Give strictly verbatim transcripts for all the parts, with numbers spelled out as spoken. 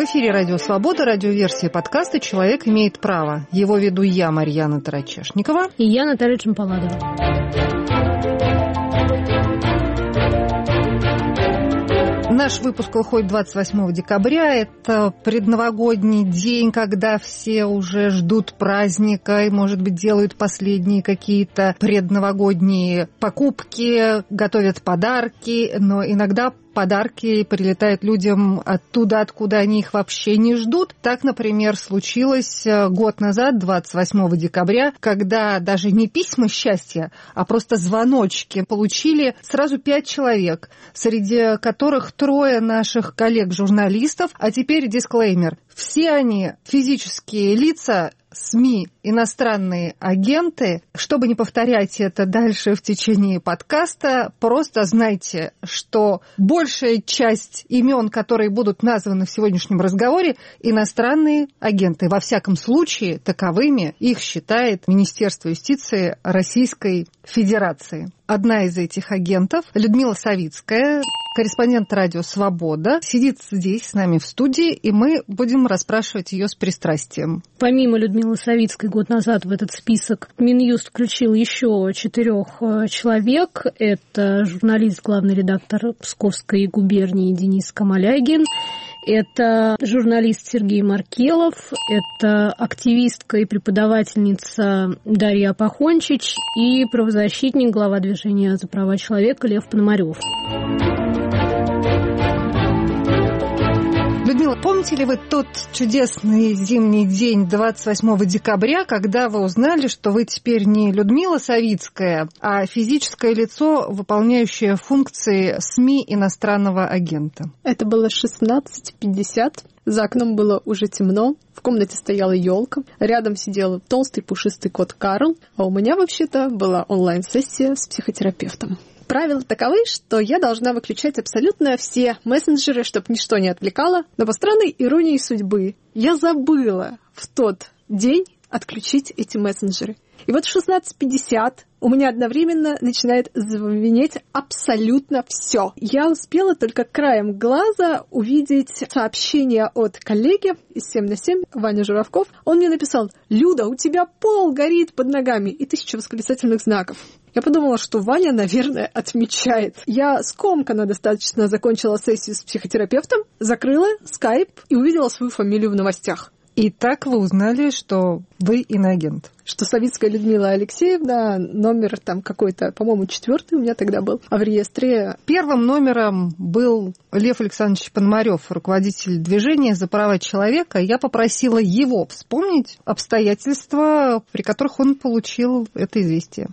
В эфире «Радио Свобода», радиоверсия подкаста «Человек имеет право». Его веду я, Марьяна Тарачешникова. И я, Наталья Чемпаладова. Наш выпуск выходит двадцать восьмого декабря. Это предновогодний день, когда все уже ждут праздника и, может быть, делают последние какие-то предновогодние покупки, готовят подарки, но иногда подарки прилетают людям оттуда, откуда они их вообще не ждут. Так, например, случилось год назад, двадцать восьмого декабря, когда даже не письма счастья, а просто звоночки получили сразу пять человек, среди которых трое наших коллег-журналистов. А теперь дисклеймер. Все они физические лица, СМИ, иностранные агенты. Чтобы не повторять это дальше в течение подкаста, просто знайте, что большая часть имен, которые будут названы в сегодняшнем разговоре, иностранные агенты. Во всяком случае, таковыми их считает Министерство юстиции Российской Федерации. Одна из этих агентов, Людмила Савицкая, корреспондент «Радио Свобода», сидит здесь с нами в студии, и мы будем расспрашивать ее с пристрастием. Помимо Людмилы Савицкой, год назад в этот список Минюст включил еще четырех человек. Это журналист, главный редактор Псковской губернии Денис Камалягин, это журналист Сергей Маркелов, это активистка и преподавательница Дарья Апохончич и правозащитник, глава движения за права человека Лев Пономарев. Людмила, помните ли вы тот чудесный зимний день двадцать восьмого декабря, когда вы узнали, что вы теперь не Людмила Савицкая, а физическое лицо, выполняющее функции СМИ иностранного агента? Это было шестнадцать пятьдесят. За окном было уже темно, в комнате стояла елка, рядом сидел толстый пушистый кот Карл, а у меня вообще-то была онлайн-сессия с психотерапевтом. Правила таковы, что я должна выключать абсолютно все мессенджеры, чтобы ничто не отвлекало, но по странной иронии судьбы я забыла в тот день отключить эти мессенджеры. И вот в шестнадцать пятьдесят у меня одновременно начинает звенеть абсолютно все. Я успела только краем глаза увидеть сообщение от коллеги из семь на семь, Ваня Журавков. Он мне написал: «Люда, у тебя пол горит под ногами!» и тысяча восклицательных знаков. Я подумала, что Ваня, наверное, отмечает. Я скомканно достаточно закончила сессию с психотерапевтом, закрыла скайп и увидела свою фамилию в новостях. И так вы узнали, что вы иноагент. Что Савицкая Людмила Алексеевна, номер там какой-то, по-моему, четвертый у меня тогда был, а в реестре... Первым номером был Лев Александрович Пономарев, руководитель движения за права человека. Я попросила его вспомнить обстоятельства, при которых он получил это известие.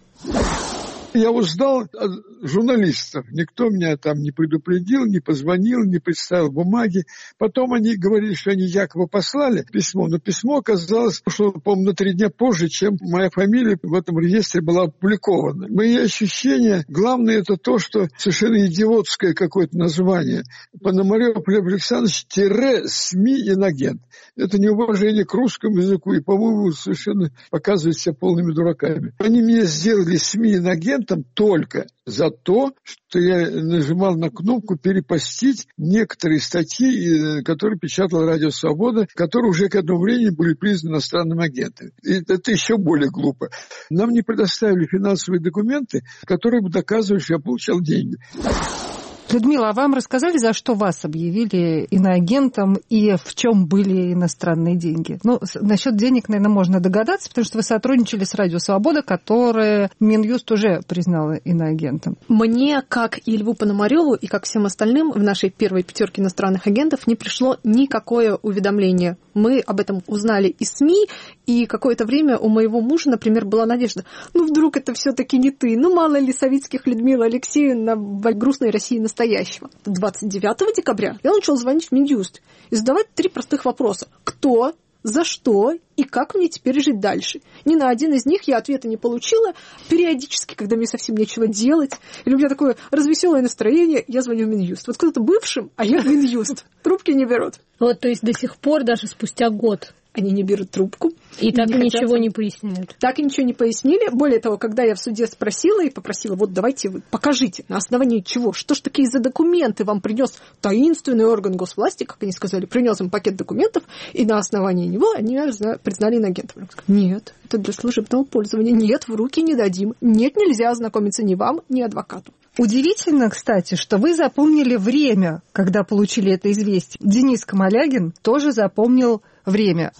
Я узнал от журналистов. Никто меня там не предупредил, не позвонил, не представил бумаги. Потом они говорили, что они якобы послали письмо. Но письмо оказалось, что, по-моему, на три дня позже, чем моя фамилия в этом реестре была опубликована. Мои ощущения, главное, это то, что совершенно идиотское какое-то название. Пономарев Лев Александрович тире СМИ инагент. Это неуважение к русскому языку и, по-моему, совершенно показывает себя полными дураками. Они меня сделали СМИ инагент только за то, что я нажимал на кнопку «Перепостить» некоторые статьи, которые печатала «Радио Свобода», которые уже к этому времени были признаны иностранными агентами. И это еще более глупо. Нам не предоставили финансовые документы, которые бы доказывали, что я получал деньги. Людмила, а вам рассказали, за что вас объявили иноагентом и в чем были иностранные деньги? Ну, насчет денег, наверное, можно догадаться, потому что вы сотрудничали с «Радио Свобода», которое Минюст уже признало иноагентом. Мне, как и Льву Пономареву, и как всем остальным в нашей первой пятерке иностранных агентов не пришло никакое уведомление. Мы об этом узнали из СМИ, и какое-то время у моего мужа, например, была надежда: ну, вдруг это все-таки не ты, ну, мало ли Савицких Людмила Алексеевна в грустной России настоящего. двадцать девятого декабря я начала звонить в Минюст и задавать три простых вопроса. Кто? За что и как мне теперь жить дальше? Ни на один из них я ответа не получила. Периодически, когда мне совсем нечего делать, или у меня такое развеселое настроение, я звоню в Минюст. Вот кто-то бывшим, а я в Минюст. Трубки не берут. Вот, то есть до сих пор, даже спустя год, они не берут трубку. И так не ничего хотят... не поясняют. Так и ничего не пояснили. Более того, когда я в суде спросила и попросила, вот давайте вы покажите, на основании чего, что ж такие за документы вам принес таинственный орган госвласти, как они сказали, принес им пакет документов, и на основании него они признали иноагентом. Нет, это для служебного пользования. Нет, в руки не дадим. Нет, нельзя ознакомиться ни вам, ни адвокату. Удивительно, кстати, что вы запомнили время, когда получили это известие. Денис Камалягин тоже запомнил время.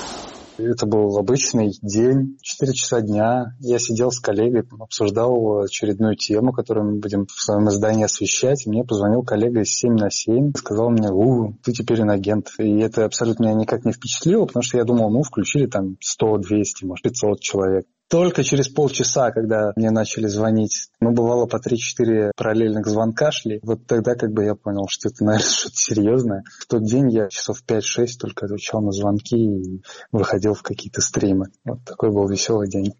Это был обычный день, четыре часа дня. Я сидел с коллегой, обсуждал очередную тему, которую мы будем в своем издании освещать. И мне позвонил коллега из семь на семь, сказал мне: у, ты теперь иноагент. И это абсолютно меня никак не впечатлило, потому что я думал, ну, включили там сто, двести, может, пятьсот человек. Только через полчаса, когда мне начали звонить, ну, бывало по три-четыре параллельных звонка шли, вот тогда как бы я понял, что это, наверное, что-то серьезное. В тот день я часов пять-шесть только отвечал на звонки и выходил в какие-то стримы. Вот такой был веселый день.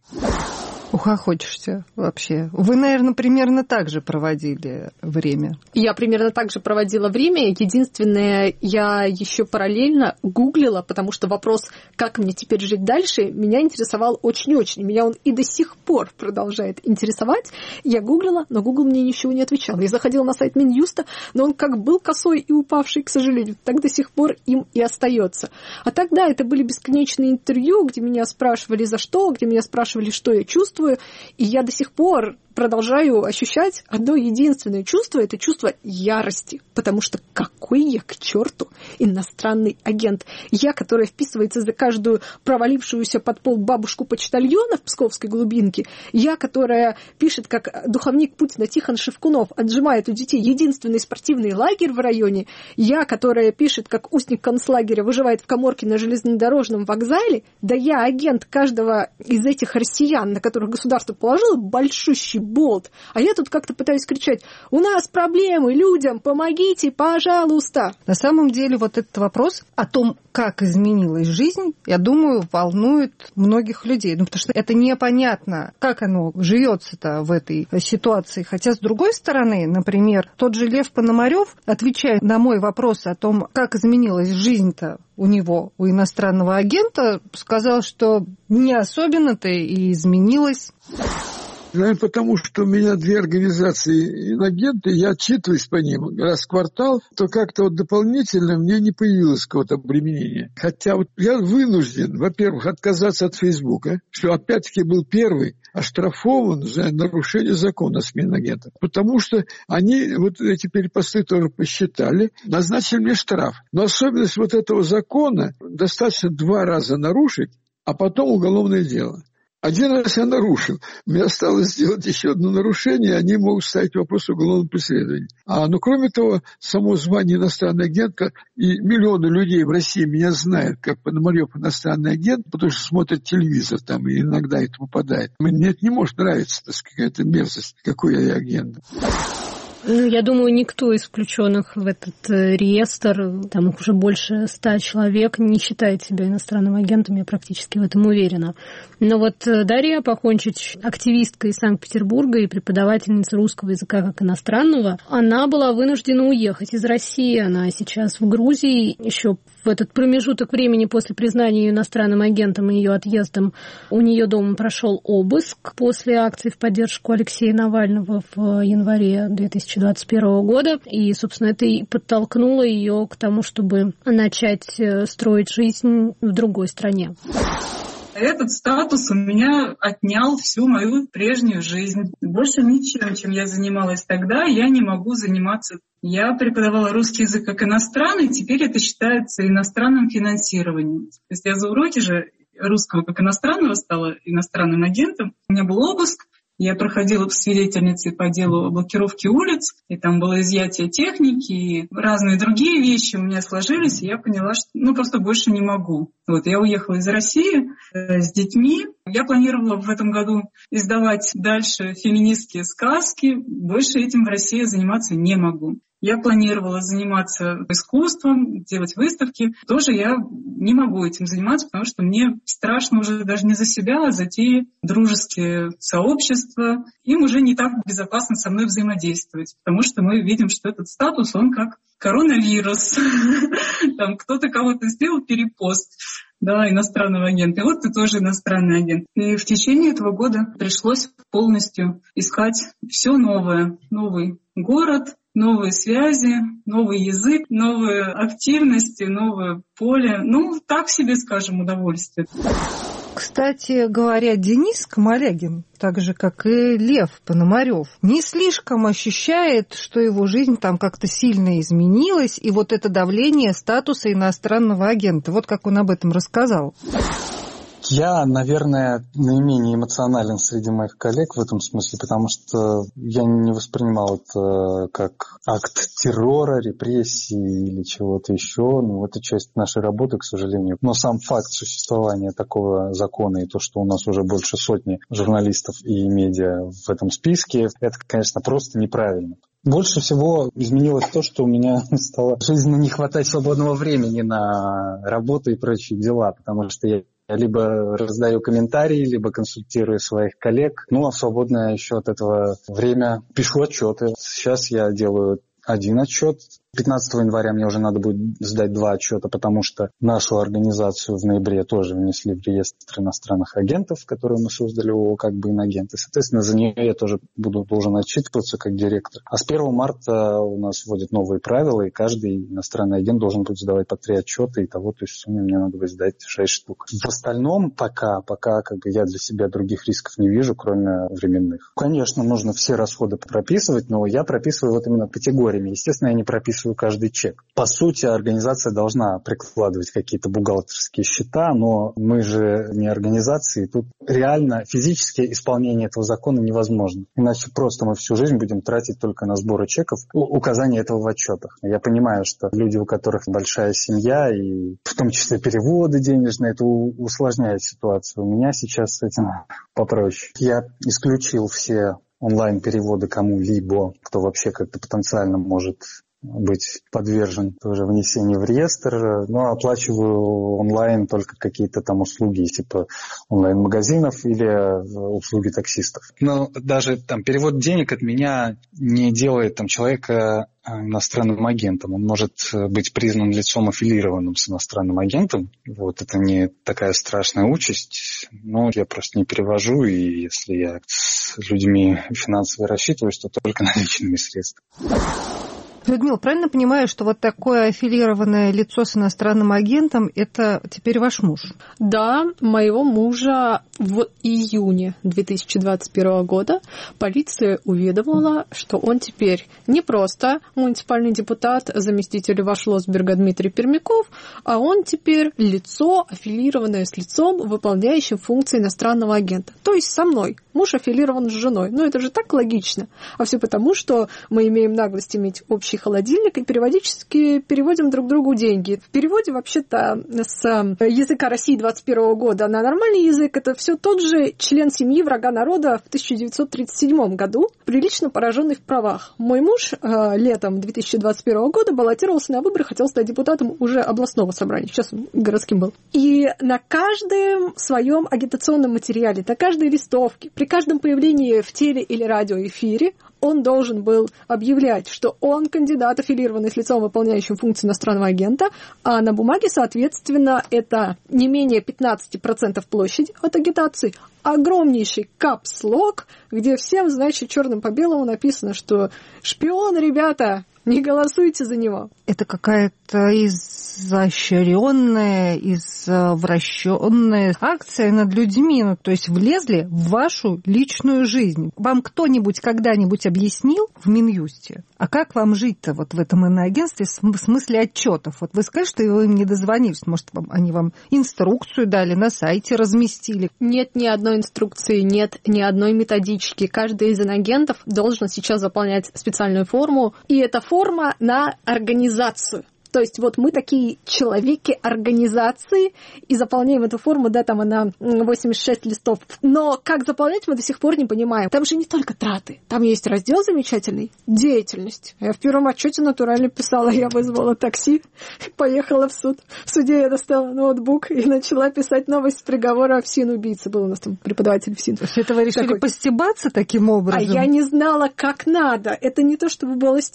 Ухохочешься вообще. Вы, наверное, примерно так же проводили время. Я примерно так же проводила время. Единственное, я еще параллельно гуглила, потому что вопрос, как мне теперь жить дальше, меня интересовал очень-очень. Меня он и до сих пор продолжает интересовать. Я гуглила, но Google мне ничего не отвечал. Я заходила на сайт Минюста, но он как был косой и упавший, к сожалению, так до сих пор им и остается. А тогда это были бесконечные интервью, где меня спрашивали за что, где меня спрашивали, что я чувствую. И я до сих пор продолжаю ощущать одно единственное чувство, это чувство ярости. Потому что какой я к черту иностранный агент? Я, которая вписывается за каждую провалившуюся под пол бабушку-почтальона в Псковской глубинке, я, которая пишет, как духовник Путина Тихон Шевкунов отжимает у детей единственный спортивный лагерь в районе, я, которая пишет, как устник концлагеря выживает в каморке на железнодорожном вокзале, да я агент каждого из этих россиян, на которых государство положило большущий болт. А я тут как-то пытаюсь кричать: у нас проблемы, людям помогите, пожалуйста. На самом деле вот этот вопрос о том, как изменилась жизнь, я думаю, волнует многих людей. Ну, потому что это непонятно, как оно живется-то в этой ситуации. Хотя, с другой стороны, например, тот же Лев Пономарёв, отвечая на мой вопрос о том, как изменилась жизнь-то у него, у иностранного агента, сказал, что не особенно-то и изменилась. Наверное, потому что у меня две организации инагенты, я отчитываюсь по ним раз в квартал, то как-то вот дополнительно мне не появилось какого-то обременения. Хотя вот я вынужден, во-первых, отказаться от Фейсбука, что опять-таки был первый оштрафован за нарушение закона с Минагентом. Потому что они вот эти перепосты тоже посчитали, назначили мне штраф. Но особенность вот этого закона достаточно два раза нарушить, а потом уголовное дело. Один раз я нарушил. Мне осталось сделать еще одно нарушение, они могут ставить вопрос уголовного преследования. А, ну, кроме того, само звание иностранный агент, и миллионы людей в России меня знают, как Пономарёв иностранный агент, потому что смотрят телевизор там, и иногда это попадает. Мне это не может нравиться, так сказать, какая-то мерзость, какой я агент. Ну, я думаю, никто из включенных в этот реестр, там их уже больше ста человек, не считает себя иностранным агентом, я практически в этом уверена. Но вот Дарья Пахончич, активистка из Санкт-Петербурга и преподавательница русского языка как иностранного, она была вынуждена уехать из России, она сейчас в Грузии. Еще в этот промежуток времени после признания ее иностранным агентом и ее отъездом у нее дома прошел обыск после акции в поддержку Алексея Навального в январе две тысячи двадцать первого года. И, собственно, это и подтолкнуло ее к тому, чтобы начать строить жизнь в другой стране. Этот статус у меня отнял всю мою прежнюю жизнь. Больше ничем, чем я занималась тогда, я не могу заниматься. Я преподавала русский язык как иностранный, теперь это считается иностранным финансированием. То есть я за уроки же русского как иностранного стала иностранным агентом. У меня был обыск. Я проходила свидетельницей по делу блокировки улиц, и там было изъятие техники, и разные другие вещи у меня сложились, и я поняла, что ну, просто больше не могу. Вот, я уехала из России э, с детьми. Я планировала в этом году издавать дальше феминистские сказки. Больше этим в России заниматься не могу. Я планировала заниматься искусством, делать выставки. Тоже я не могу этим заниматься, потому что мне страшно уже даже не за себя, а за те дружеские сообщества. Им уже не так безопасно со мной взаимодействовать, потому что мы видим, что этот статус, он как коронавирус. Там кто-то кого-то сделал перепост. да, иностранного агента. И вот ты тоже иностранный агент. И в течение этого года пришлось полностью искать все новое. Новый город, новые связи, новый язык, новые активности, новое поле. Ну, так себе, скажем, удовольствие. Кстати говоря, Денис Камалягин, так же, как и Лев Пономарёв, не слишком ощущает, что его жизнь там как-то сильно изменилась, и вот это давление статуса иностранного агента. Вот как он об этом рассказал. Я, наверное, наименее эмоционален среди моих коллег в этом смысле, потому что я не воспринимал это как акт террора, репрессий или чего-то еще. Ну, это часть нашей работы, к сожалению. Но сам факт существования такого закона и то, что у нас уже больше сотни журналистов и медиа в этом списке, это, конечно, просто неправильно. Больше всего изменилось то, что у меня стало жизненно не хватать свободного времени на работу и прочие дела, потому что я Я либо раздаю комментарии, либо консультирую своих коллег. Ну, а в свободное еще от этого время пишу отчеты. Сейчас я делаю один отчет. пятнадцатого января мне уже надо будет сдать два отчета, потому что нашу организацию в ноябре тоже внесли в реестр иностранных агентов, которые мы создали ООО «Как бы инагенты». Соответственно, за нее я тоже буду должен отчитываться как директор. А с первого марта у нас вводят новые правила, и каждый иностранный агент должен будет сдавать по три отчета, и того, то есть в сумме мне надо будет сдать шесть штук. В остальном пока, пока как бы я для себя других рисков не вижу, кроме временных. Конечно, нужно все расходы прописывать, но я прописываю вот именно категориями. Естественно, я не прописываю каждый чек. По сути, организация должна прикладывать какие-то бухгалтерские счета, но мы же не организации. Тут реально физически исполнение этого закона невозможно. Иначе просто мы всю жизнь будем тратить только на сборы чеков, указание этого в отчетах. Я понимаю, что люди, у которых большая семья, и в том числе переводы денежные, это усложняет ситуацию. У меня сейчас с этим попроще. Я исключил все онлайн-переводы кому-либо, кто вообще как-то потенциально может быть подвержен тоже внесению в реестр, но оплачиваю онлайн только какие-то там услуги, типа онлайн-магазинов или услуги таксистов. Но даже там перевод денег от меня не делает там человека иностранным агентом. Он может быть признан лицом аффилированным с иностранным агентом. Вот это не такая страшная участь, но я просто не перевожу, и если я с людьми финансово рассчитываюсь, то только наличными средствами. Людмила, правильно понимаю, что вот такое аффилированное лицо с иностранным агентом – это теперь ваш муж? Да, моего мужа в июне две тысячи двадцать первого года полиция уведомила, что он теперь не просто муниципальный депутат, заместитель Вашлосберга Дмитрий Пермяков, а он теперь лицо, аффилированное с лицом, выполняющим функции иностранного агента. То есть со мной. Муж аффилирован с женой. Ну, это же так логично. А все потому, что мы имеем наглость иметь общий холодильник и периодически переводим друг другу деньги. В переводе вообще-то с языка России двадцать первого года на нормальный язык это все тот же член семьи врага народа в тысяча девятьсот тридцать седьмом году, прилично пораженный в правах. Мой муж э, летом две тысячи двадцать первого года баллотировался на выборы, хотел стать депутатом уже областного собрания, сейчас он городским был. И на каждом своем агитационном материале, на каждой листовке, при каждом появлении в теле- или радиоэфире он должен был объявлять, что он кандидат, аффилированный с лицом, выполняющим функции иностранного агента, а на бумаге, соответственно, это не менее пятнадцать процентов площади от агитации, огромнейший капслок, где всем, значит, черным по белому написано, что шпион, ребята, не голосуйте за него. Это какая-то изощренная, извращенная акция над людьми, ну, то есть влезли в вашу личную жизнь. Вам кто-нибудь когда-нибудь объяснил в Минюсте, а как вам жить-то вот в этом иноагентстве в смысле отчетов? Вот вы скажете, что вы им не дозвонились, может, вам, они вам инструкцию дали, на сайте разместили? Нет ни одной инструкции, нет ни одной методички. Каждый из инагентов должен сейчас заполнять специальную форму, и эта форма на организацию. То есть вот мы такие человеки организации и заполняем эту форму, да, там она восемьдесят шесть листов. Но как заполнять, мы до сих пор не понимаем. Там же не только траты. Там есть раздел замечательный – деятельность. Я в первом отчете натурально писала, я вызвала такси, поехала в суд. В суде я достала ноутбук и начала писать новость приговора ФСИН убийцы. Был у нас там преподаватель ФСИН. То есть это вы решили такой... постебаться таким образом? А я не знала, как надо. Это не то, чтобы было стёб.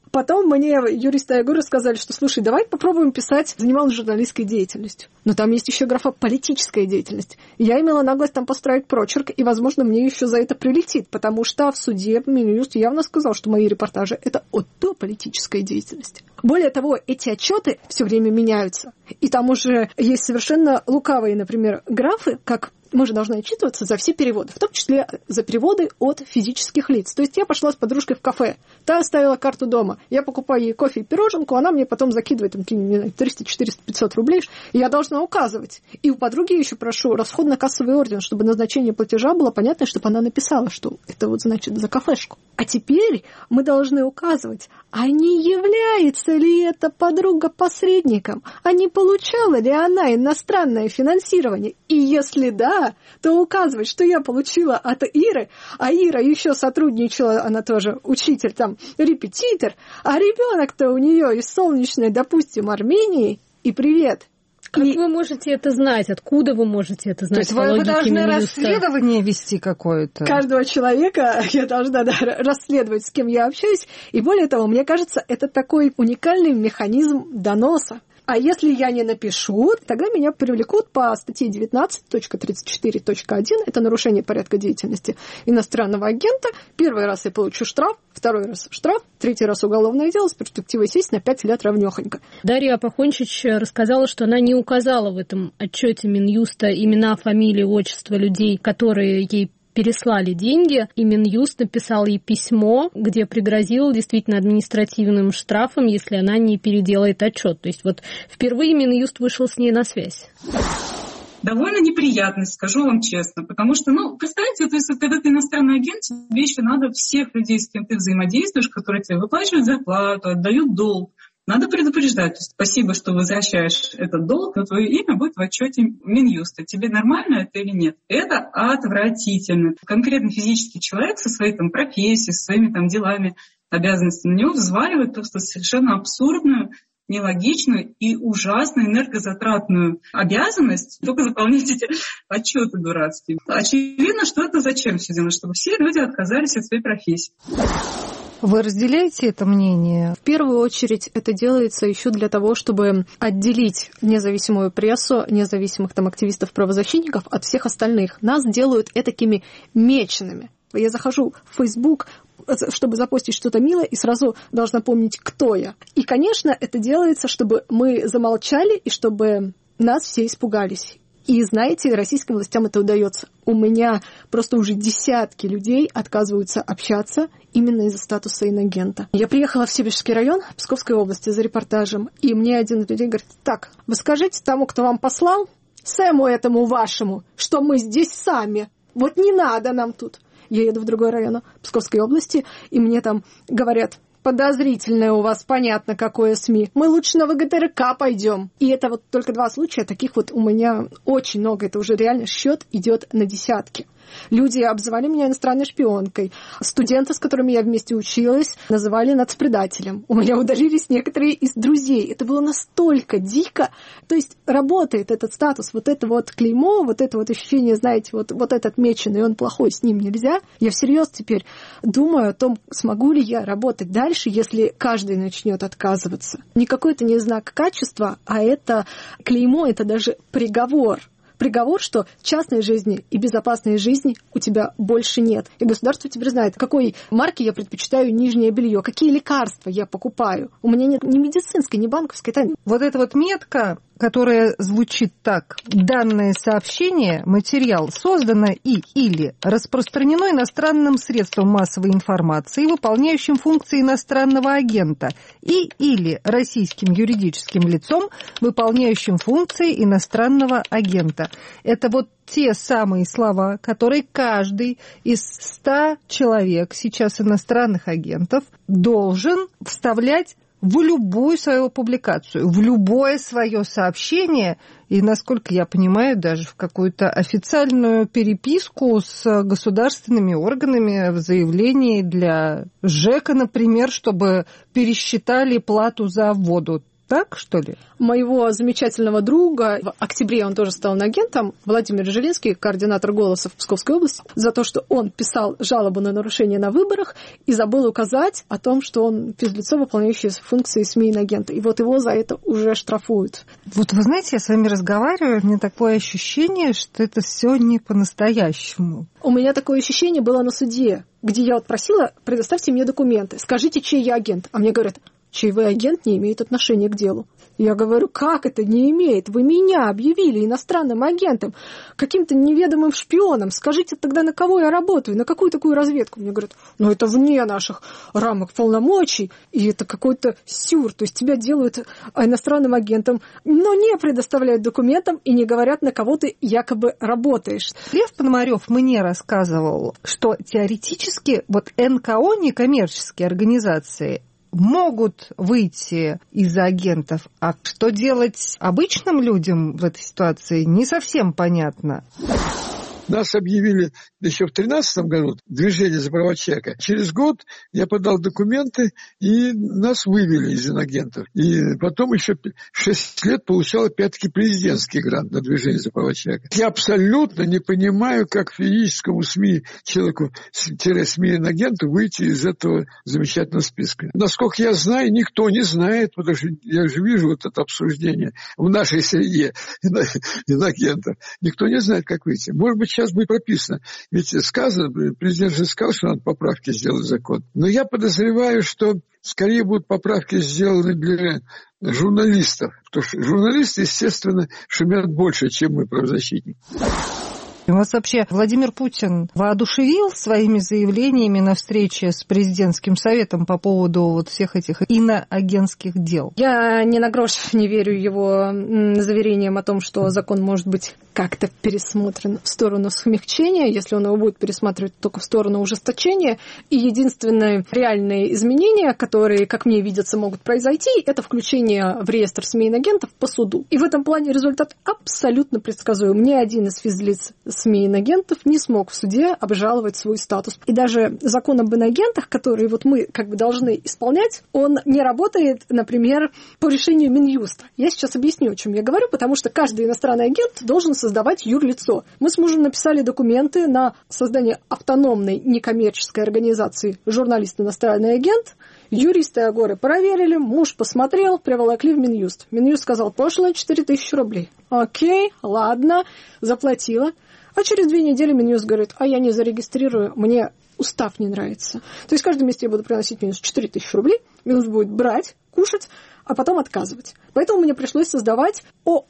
Потом мне юристы АйГУ сказали, что, слушай, давай попробуем писать, занималась журналистской деятельностью. Но там есть еще графа «политическая деятельность». Я имела наглость там поставить прочерк, и, возможно, мне еще за это прилетит, потому что в суде Минюст явно сказал, что мои репортажи – это от до политической деятельности. Более того, эти отчеты все время меняются. И там уже есть совершенно лукавые, например, графы, как мы же должны отчитываться за все переводы, в том числе за переводы от физических лиц. То есть я пошла с подружкой в кафе, та оставила карту дома, я покупаю ей кофе и пироженку, она мне потом закидывает там, не знаю, триста, четыреста, пятьсот рублей, и я должна указывать. И у подруги еще прошу расходно-кассовый орден, чтобы назначение платежа было понятно, чтобы она написала, что это вот значит за кафешку. А теперь мы должны указывать, а не является ли эта подруга посредником, а не получала ли она иностранное финансирование, и если да, то указывать, что я получила от Иры, а Ира еще сотрудничала, она тоже учитель, там, репетитор, а ребенок-то у нее из солнечной, допустим, Армении, и привет. Как и... вы можете это знать? Откуда вы можете это знать? То есть вы, вы должны расследование вести какое-то? Каждого человека я должна да, расследовать, с кем я общаюсь. И более того, мне кажется, это такой уникальный механизм доноса. А если я не напишу, тогда меня привлекут по статье девятнадцать точка тридцать четыре точка один. Это нарушение порядка деятельности иностранного агента. Первый раз я получу штраф, второй раз штраф, третий раз уголовное дело с перспективой сесть на пять лет равнёхонько. Дарья Апохончич рассказала, что она не указала в этом отчете Минюста имена, фамилии, отчества людей, которые ей переслали деньги, и Минюст написал ей письмо, где пригрозил действительно административным штрафом, если она не переделает отчет. То есть вот впервые Минюст вышел с ней на связь. Довольно неприятность, скажу вам честно, потому что, ну, представьте, то есть, вот, когда ты иностранный агент, тебе еще надо всех людей, с кем ты взаимодействуешь, которые тебе выплачивают зарплату, отдают долг. Надо предупреждать. То есть, спасибо, что возвращаешь этот долг, но твое имя будет в отчете Минюста. Тебе нормально это или нет? Это отвратительно. Конкретно физический человек со своей там профессией, со своими там делами, обязанностями, на него взваливают просто совершенно абсурдную, нелогичную и ужасно энергозатратную обязанность только заполнять эти отчеты дурацкие. Очевидно, что это зачем все делать, чтобы все люди отказались от своей профессии. Вы разделяете это мнение? В первую очередь это делается еще для того, чтобы отделить независимую прессу, независимых там активистов-правозащитников от всех остальных. Нас делают этакими меченными. Я захожу в Facebook, чтобы запостить что-то милое, и сразу должна помнить, кто я. И, конечно, это делается, чтобы мы замолчали и чтобы нас все испугались. И, знаете, российским властям это удается. У меня просто уже десятки людей отказываются общаться именно из-за статуса инагента. Я приехала в Себежский район Псковской области за репортажем, и мне один людей говорит: так, вы скажите тому, кто вам послал, Сэму этому вашему, что мы здесь сами. Вот не надо нам тут. Я еду в другой район Псковской области, и мне там говорят: подозрительное у вас, понятно, какое СМИ. Мы лучше на ВГТРК пойдем. И это вот только два случая, таких вот у меня очень много. Это уже реально счет идет на десятки. Люди обзывали меня иностранной шпионкой. Студенты, с которыми я вместе училась, называли нацпредателем. У меня удалились некоторые из друзей. Это было настолько дико. То есть работает этот статус, вот это вот клеймо, вот это вот ощущение, знаете, вот, вот этот меченый, он плохой, с ним нельзя. Я всерьез теперь думаю о том, смогу ли я работать дальше, если каждый начнет отказываться. Никакой это не знак качества, а это клеймо, это даже приговор. Приговор, что частной жизни и безопасной жизни у тебя больше нет. И государство теперь знает, какой марки я предпочитаю нижнее белье, какие лекарства я покупаю. У меня нет ни медицинской, ни банковской тайны. Вот эта вот метка, которая звучит так: данное сообщение, материал создано и или распространено иностранным средством массовой информации, выполняющим функции иностранного агента, и или российским юридическим лицом, выполняющим функции иностранного агента. Это вот те самые слова, которые каждый из ста человек, сейчас иностранных агентов, должен вставлять в любую свою публикацию, в любое свое сообщение и, насколько я понимаю, даже в какую-то официальную переписку с государственными органами в заявлении для ЖЭКа, например, чтобы пересчитали плату за воду. Так, что ли? Моего замечательного друга, в октябре он тоже стал агентом, Владимир Жилинский, координатор «Голоса» в Псковской области, за то, что он писал жалобу на нарушение на выборах и забыл указать о том, что он физлицо, выполняющее функции СМИ-агента. И вот его за это уже штрафуют. Вот вы знаете, я с вами разговариваю, у меня такое ощущение, что это все не по-настоящему. У меня такое ощущение было на суде, где я вот просила, предоставьте мне документы, скажите, чей я агент. А мне говорят, чей вы агент не имеет отношения к делу. Я говорю, как это не имеет? Вы меня объявили иностранным агентом, каким-то неведомым шпионом. Скажите тогда, на кого я работаю, на какую такую разведку? Мне говорят, ну это вне наших рамок полномочий, и это какой-то сюр. То есть тебя делают иностранным агентом, но не предоставляют документам и не говорят, на кого ты якобы работаешь. Лев Пономарёв мне рассказывал, что теоретически вот эн ка о, некоммерческие организации, могут выйти из-за агентов. А что делать обычным людям в этой ситуации, не совсем понятно. Нас объявили еще в тринадцатом году движение за права человека. Через год я подал документы, и нас вывели из инагентов. И потом еще шесть лет получал опять-таки президентский грант на движение за права человека. Я абсолютно не понимаю, как физическому СМИ, человеку, СМИ-инагенту выйти из этого замечательного списка. Насколько я знаю, никто не знает, потому что я же вижу вот это обсуждение в нашей среде инагентов. Никто не знает, как выйти. Может быть, сейчас будет прописано. Ведь сказано, президент же сказал, что надо поправки сделать в закон. Но я подозреваю, что скорее будут поправки сделаны для журналистов. Потому что журналисты, естественно, шумят больше, чем мы, правозащитники. Вас вообще Владимир Путин воодушевил своими заявлениями на встрече с президентским советом по поводу вот всех этих иноагентских дел? Я ни на грош не верю его заверениям о том, что закон может быть как-то пересмотрен в сторону смягчения, если он его будет пересматривать только в сторону ужесточения. И единственное реальные изменения, которые, как мне видятся, могут произойти, это включение в реестр СМИ-инагентов по суду. И в этом плане результат абсолютно предсказуем. Ни один из физлиц СМИ-инагентов не смог в суде обжаловать свой статус. И даже закон об инагентах, который вот мы как бы должны исполнять, он не работает, например, по решению Минюста. Я сейчас объясню, о чем я говорю, потому что каждый иностранный агент должен создавать юрлицо. Мы с мужем написали документы на создание автономной некоммерческой организации «Журналист иностранный агент». Юристы Агоры проверили, муж посмотрел, приволокли в Минюст. Минюст сказал, пошлина четыре тысячи рублей. Окей, ладно, заплатила. А через две недели Минюст говорит, а я не зарегистрирую, мне устав не нравится. То есть каждый месяц я буду приносить Минюст четыре тысячи рублей, Минюст будет брать, кушать, а потом отказывать. Поэтому мне пришлось создавать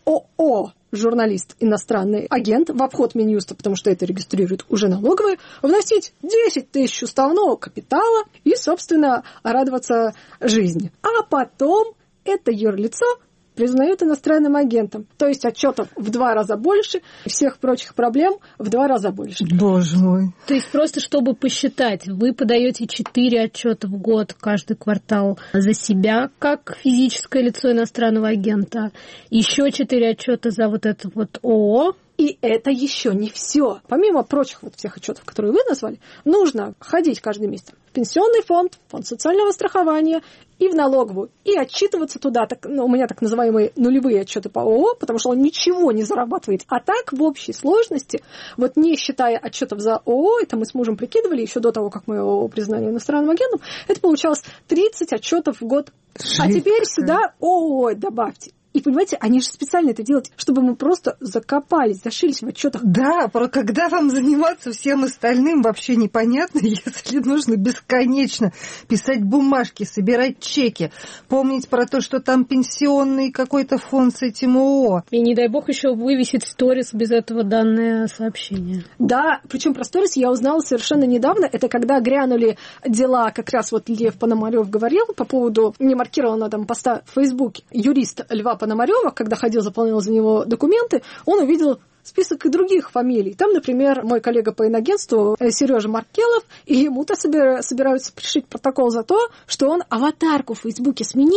ООО «Журналист иностранный агент» в обход Минюста, потому что это регистрирует уже налоговые, вносить десять тысяч уставного капитала и, собственно, радоваться жизни. А потом это юрлицо признают иностранным агентом. То есть отчетов в два раза больше, всех прочих проблем в два раза больше. Боже мой. То есть просто чтобы посчитать, вы подаете четыре отчета в год каждый квартал за себя, как физическое лицо иностранного агента, еще четыре отчета за вот это вот ООО. И это еще не все. Помимо прочих вот всех отчетов, которые вы назвали, нужно ходить каждый месяц в пенсионный фонд, фонд социального страхования и в налоговую. И отчитываться туда. Так, ну, у меня так называемые нулевые отчеты по ООО, потому что он ничего не зарабатывает. А так в общей сложности, вот не считая отчетов за ООО, это мы с мужем прикидывали еще до того, как мы ООО признали иностранным агентом, это получалось тридцать отчетов в год. Жизнь. А теперь сюда ООО добавьте. И, понимаете, они же специально это делают, чтобы мы просто закопались, зашились в отчетах. Да, когда вам заниматься всем остальным, вообще непонятно, если нужно бесконечно писать бумажки, собирать чеки, помнить про то, что там пенсионный какой-то фонд с этим ООО. И не дай бог еще вывесить сторис без этого данное сообщение. Да, причем про сторис я узнала совершенно недавно. Это когда грянули дела, как раз вот Лев Пономарёв говорил по поводу немаркированного там поста в Фейсбуке. Юрист Льва Пономарёва, когда ходил, заполнял за него документы, он увидел список и других фамилий. Там, например, мой коллега по инагентству Сережа Маркелов, и ему-то собираются пришить протокол за то, что он аватарку в Фейсбуке сменил,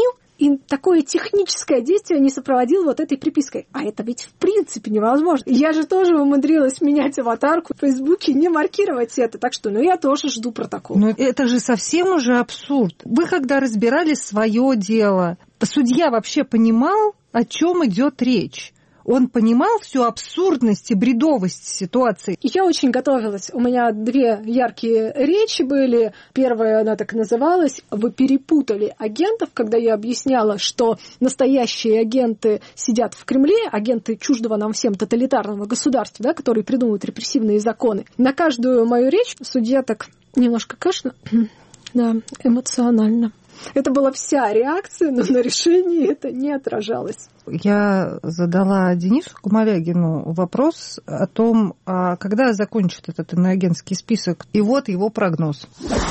и такое техническое действие не сопроводил вот этой припиской. А это ведь в принципе невозможно. Я же тоже умудрилась менять аватарку в Фейсбуке, не маркировать это. Так что, ну, я тоже жду протокол. Но это же совсем уже абсурд. Вы, когда разбирали свое дело, судья вообще понимал, о чем идет речь? Он понимал всю абсурдность и бредовость ситуации? Я очень готовилась. У меня две яркие речи были. Первая, она так называлась: «Вы перепутали агентов», когда я объясняла, что настоящие агенты сидят в Кремле, агенты чуждого нам всем тоталитарного государства, да, которые придумывают репрессивные законы. На каждую мою речь судья так немножко кашлял, да, эмоционально. Это была вся реакция, но на решении это не отражалось. Я задала Денису Камалягину вопрос о том, когда закончит этот иноагентский список, и вот его прогноз.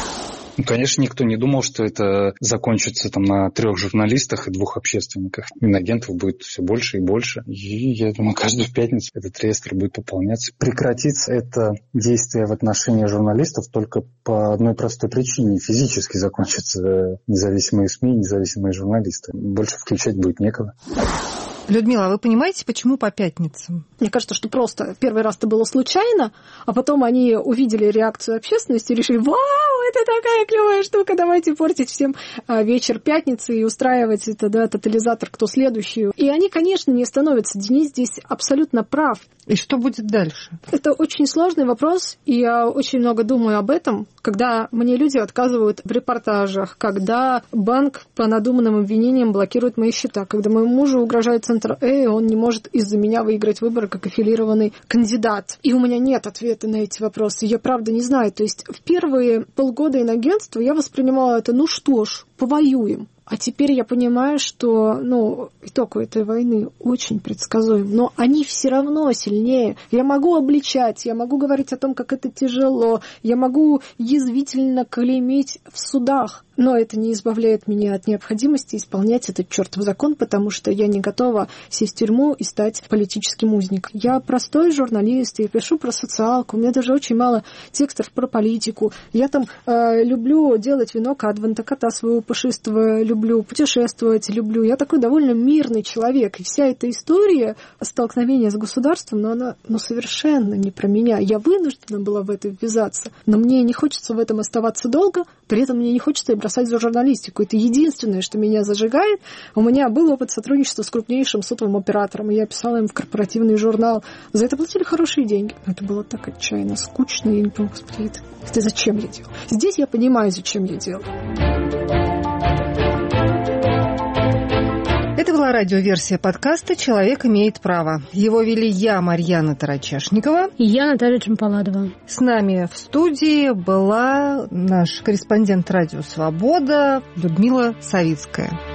Ну, конечно, никто не думал, что это закончится там на трех журналистах и двух общественниках. Иноагентов будет все больше и больше. И я думаю, каждую пятницу этот реестр будет пополняться. Прекратится это действие в отношении журналистов только по одной простой причине. Физически закончатся независимые СМИ, независимые журналисты. Больше включать будет некого. Людмила, а вы понимаете, почему по пятницам? Мне кажется, что просто первый раз это было случайно, а потом они увидели реакцию общественности и решили: вау, это такая клевая штука, давайте портить всем вечер пятницы и устраивать это, да, тотализатор, кто следующий. И они, конечно, не становятся. Денис здесь абсолютно прав. И что будет дальше? Это очень сложный вопрос, и я очень много думаю об этом, когда мне люди отказывают в репортажах, когда банк по надуманным обвинениям блокирует мои счета, когда моему мужу угрожает Центр Э, и он не может из-за меня выиграть выборы как аффилированный кандидат. И у меня нет ответа на эти вопросы. Я правда не знаю. То есть в первые полгода инагентства я воспринимала это: ну что ж, повоюем. А теперь я понимаю, что, ну, итог у этой войны очень предсказуем, но они все равно сильнее. Я могу обличать, я могу говорить о том, как это тяжело, я могу язвительно клеймить в судах, но это не избавляет меня от необходимости исполнять этот чертов закон, потому что я не готова сесть в тюрьму и стать политическим узником. Я простой журналист, я пишу про социалку, у меня даже очень мало текстов про политику. Я там э, люблю делать венок адвента, кота своего пушистого, люблю путешествовать, люблю. Я такой довольно мирный человек, и вся эта история столкновения с государством, но она ну, совершенно не про меня. Я вынуждена была в это ввязаться, но мне не хочется в этом оставаться долго, при этом мне не хочется бросать за журналистику. Это единственное, что меня зажигает. У меня был опыт сотрудничества с крупнейшим сотовым оператором, и я писала им в корпоративный журнал. За это платили хорошие деньги. Это было так отчаянно скучно, и я не понимаю, господи, это, это зачем я делаю? Здесь я понимаю, зачем я делаю. Это была радиоверсия подкаста «Человек имеет право». Его вели я, Марьяна Тарачешникова. И я, Наталья Чемпаладова. С нами в студии была наш корреспондент «Радио Свобода» Людмила Савицкая.